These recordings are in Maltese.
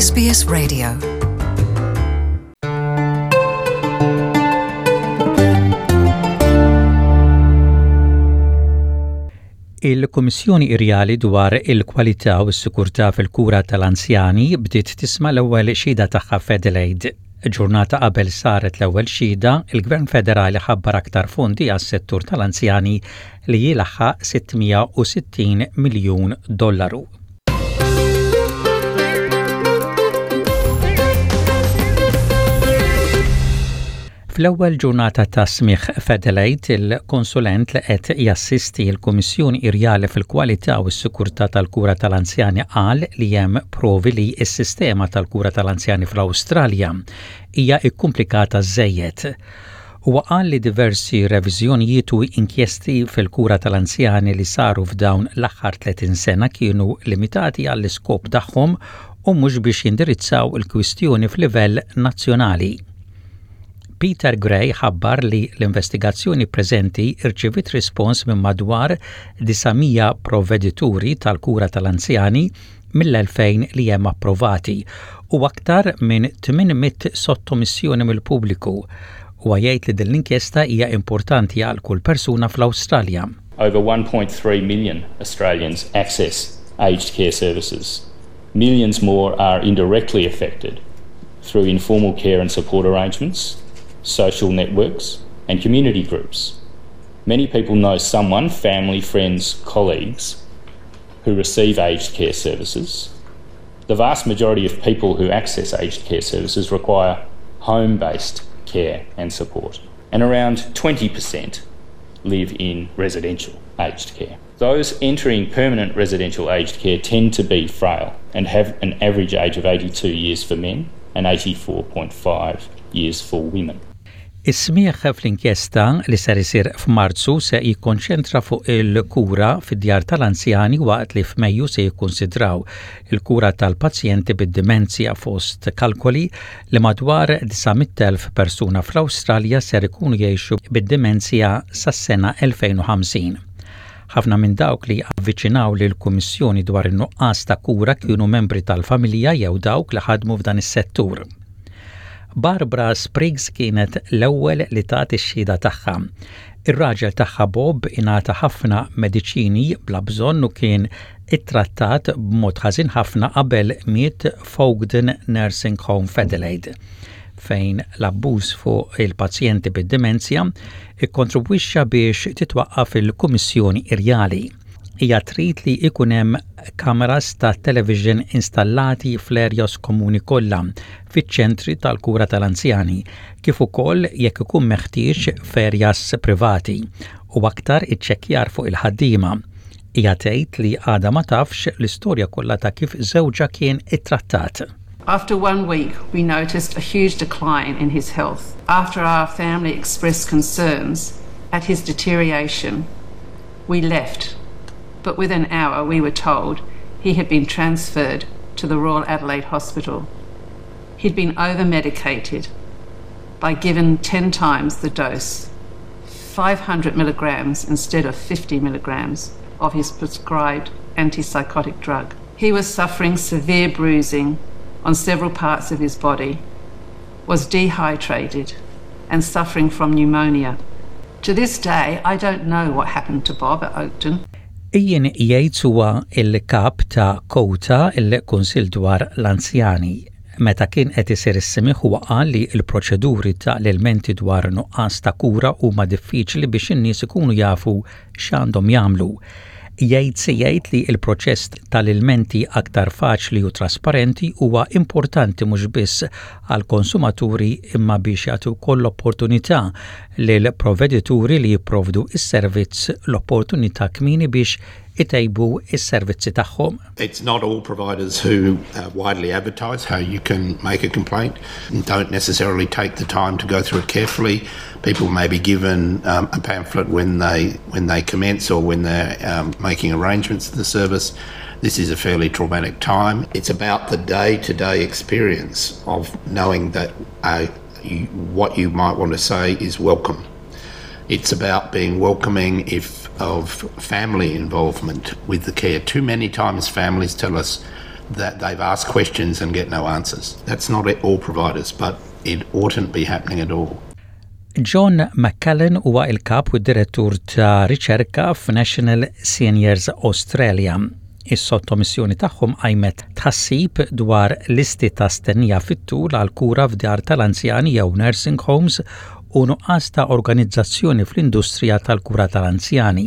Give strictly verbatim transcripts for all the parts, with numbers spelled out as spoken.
S B S Radio. Il-Kummissjoni Irjali dwar il-kwalità u s-sikurtà fil-kura tal-anzjani bdiet tisma' l-ewwel xhieda tagħha f'Adelaide. Ġurnata qabel saret l-ewwel xhieda, il-Gvern Federali ħabbar aktar fondi għas-settur tal-anzjani li jilaħħaq sittmija u sittin miljun dollaru. Fl-ewwel ġurnata ta' smigħ f'Adelaide, il-konsulent li qed jassisti l-Kummissjoni Irjali fil-kwalità u s-sikurtà tal-kura tal-anzjani qal li hemm provi li s-sistema tal-kura tal-anzjani fl-Awstralja hija kkumplikata żejjed. Huwa qal li diversi reviżjonijiet u inkjesti fil-kura tal-anzjani li saru f'dawn l-aħħar tletin sena kienu limitati għall-iskop tagħhom u mhux biex jindirizzaw il-kwistjoni f'livell nazzjonali. Peter Gray ħabbar li l-investigazzjoni preżenti irċivit rispons minn madwar disamija provvedituri tal-kura tal-anzjani mill-elfejn li hemm approvati u aktar minn tminmit sottomissjoni mill-pubbliku. U jgħid li din l-inkjesta hija importanti għal kull persuna fl-Awstralja. Over one point three million Australians access aged care services. Millions more are indirectly affected through informal care and support arrangements, social networks and community groups. Many people know someone, family, friends, colleagues who receive aged care services. The vast majority of people who access aged care services require home-based care and support, and around twenty percent live in residential aged care. Those entering permanent residential aged care tend to be frail and have an average age of eighty-two years for men and eighty-four point five years for women. Is-smieħ fl-inkjesta li ser isir f'Marzu se jikkonċentra fuq il-kura fid-djar tal-anzjani waqt li f'Mejju se jikkonsidraw il-kura tal-pazjenti bid-dimensja fost kalkoli li madwar tisa' elf persuna fl-Awstralja ser ikunu jgħixu bid-dimensja sas-sena elfejn u ħamsin. Ħafna minn dawk li avviċinaw lil kummissjoni dwar in-nuqqas ta' kura kienu membri tal-familja jew dawk li ħadmu f'dan is-settur. Barbara Spriggs kienet l-ewwel li tagħti x-xhieda tagħha. Ir-raġel tagħha Bob ingħata ħafna mediċini bla bżonn u kien ittrattat b'mod ħażin ħafna qabel miet f'Ogden Nursing Home f'Adelaide, fejn l-abbuż fuq il-pazjenti bid-dimensja ikkontribwixxa biex titwaqqaf il-Kummissjoni Irjali. Hija trid li ikun hemm kameras ta' television installati fl-erjas komuni kollha fiċ-ċentri tal-kura tal-anzjani, kif ukoll jekk ikun meħtieġ f'erjas privati u aktar iċċekkjar fuq il-ħaddiema. Hija tgħid li għadha ma tafx l-istorja kollha ta' kif żewġha kien ittrattat. After one week, we noticed a huge decline in his health. After our family expressed concerns at his deterioration, we left. But within an hour we were told he had been transferred to the Royal Adelaide Hospital. He'd been over-medicated by given ten times the dose, five hundred milligrams instead of fifty milligrams of his prescribed antipsychotic drug. He was suffering severe bruising on several parts of his body, was dehydrated and suffering from pneumonia. To this day, I don't know what happened to Bob at Oakden. Ian Yates huwa il-kap ta' Kota il-Kunsill dwar l-Anzjani. Meta kien qed isir is-smigħ huwa qal li l-proċeduri ta' l-elementi dwar nuqqas ta' kura huma diffiċli biex in-nies ikunu jafu x'għandhom jagħmlu. Yates jgħid li l-proċess tal-ilmenti aktar faċli u trasparenti huwa importanti mhux biss għall konsumaturi imma biex jagħtu wkoll opportunità lil provvedituri li jipprovdu is-servizz l-opportunità kmieni biex itejbu is-servizzi tagħhom. It's not all providers who uh, widely advertise how you can make a complaint and don't necessarily take the time to go through it carefully. People may be given um, a pamphlet when they when they commence or when they're um, making arrangements for the service. This is a fairly traumatic time. It's about the day-to-day experience of knowing that uh, you, what you might want to say is welcome. It's about being welcoming if of family involvement with the care. Too many times families tell us that they've asked questions and get no answers. That's not all providers, but it oughtn't be happening at all. John McCallan huwa il-kap u direttur ta' riċerka f'National Seniors Australia. Is-sottomissjoni tagħhom qajmet tħassib dwar listi ta' stennija fit-tul għal kura f'djar tal-anzjani jew nursing homes u nuqqas ta' organizzazzjoni fl-industrija tal-kura tal-anzjani.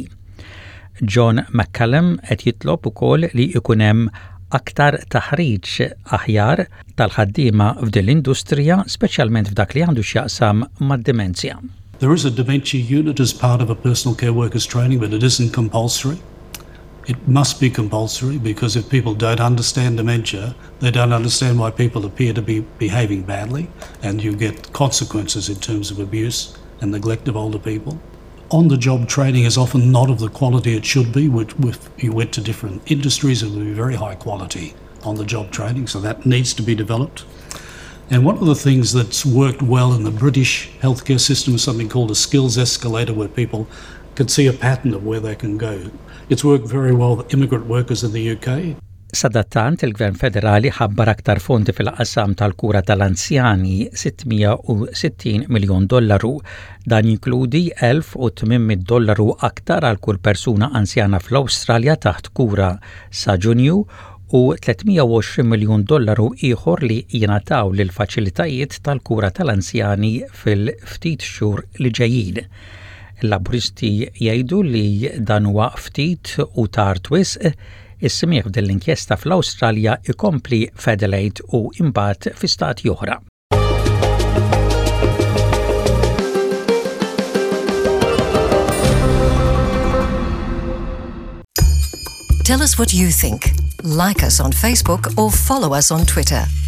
John McCallum qed jitlob ukoll li jkun hemm aktar taħriġ aħjar tal-ħaddiema f'din l-industrija, speċjalment f'dak li għandu x'jaqsam mad-demenzja. There is a dementia unit as part of a personal care workers training, but it isn't compulsory. It must be compulsory because if people don't understand dementia, they don't understand why people appear to be behaving badly, and you get consequences in terms of abuse and neglect of older people. On-the-job training is often not of the quality it should be. If you went to different industries, it would be very high quality on-the-job training, so that needs to be developed. And one of the things that's worked well in the British healthcare system is something called a skills escalator, where people can see a pattern of where they can go. It's worked very well with immigrant workers in the U K. Sadattant il-Gvern Federali ħabbar aktar fondi fil-qasam tal-kura tal-anzjani sittmija u sittin miljon dollaru. Dan jinkludi elf u tmien dollaru aktar għal kull persuna anzjana fl-Awstralja taħt kura sa Ġunju u tlietmija u għoxrin miljon dollaru ieħor li jingħataw lil faċilitajiet tal-kura tal-anzjani fil-ftit xhur li ġejjin. Il-laburisti jgħidu li dan huwa ftit u tard wisq. Is-smieħ dell-inkjesta fl-Awstralja ikompli f'Adelaide u imbagħad fi stati oħra. Tell us what you think. Like us on Facebook or follow us on Twitter.